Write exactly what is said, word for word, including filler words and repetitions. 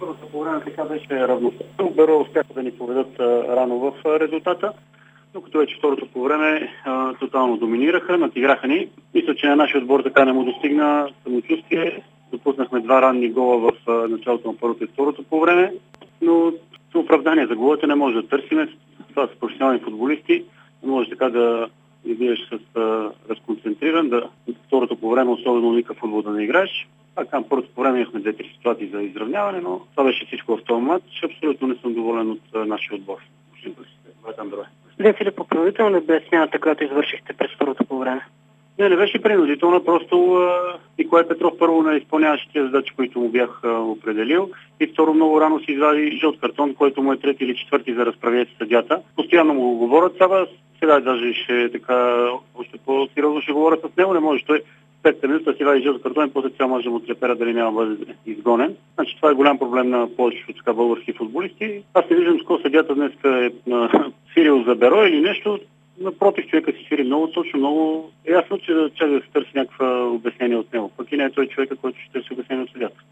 Първото по време така беше равностойно. Беро успяха да ни поведат а, рано в а, резултата, докато вече второто по време а, тотално доминираха, натиграха ни. Мисля, че на нашия отбор така не му достигна самочувствие. Допуснахме два ранни гола в а, началото на първото и второто по време, но оправдание за голите не може да търсиме. Това са професионални футболисти. Не може така да ги биеш с а, разконцентриран, да второто по време особено никакъв футбол да не играеш. Пак там първото по време имахме две-три ситуации за изравняване, но това беше всичко в този матч. Абсолютно не съм доволен от а, нашия отбор. Вие, Филип, поправително ли бе смяната, която извършихте през второто по време? Не, не беше принудителна, просто а, Николай Петров първо не изпълняваше тези задачи, които му бях а, определил, и второ много рано си извади жълт картон, който му е трети или четвърти за разправие с съдята. Постоянно му го говорят, сега, сега даже ще така, още по-сериозно ще говоря с него, не може той пет минути си вади жълт картон и после цял може да му трепера дали няма да бъде изгонен. Значи това е голям проблем на повечето така български футболисти. Аз не виждам с кого съдята днес е свирил за Беро или нещо. Напротив, човека си свири много точно, много е ясно, че чак да се търси някакво обяснение от него. Пък и не е той човека, който ще търси обяснение от съдята.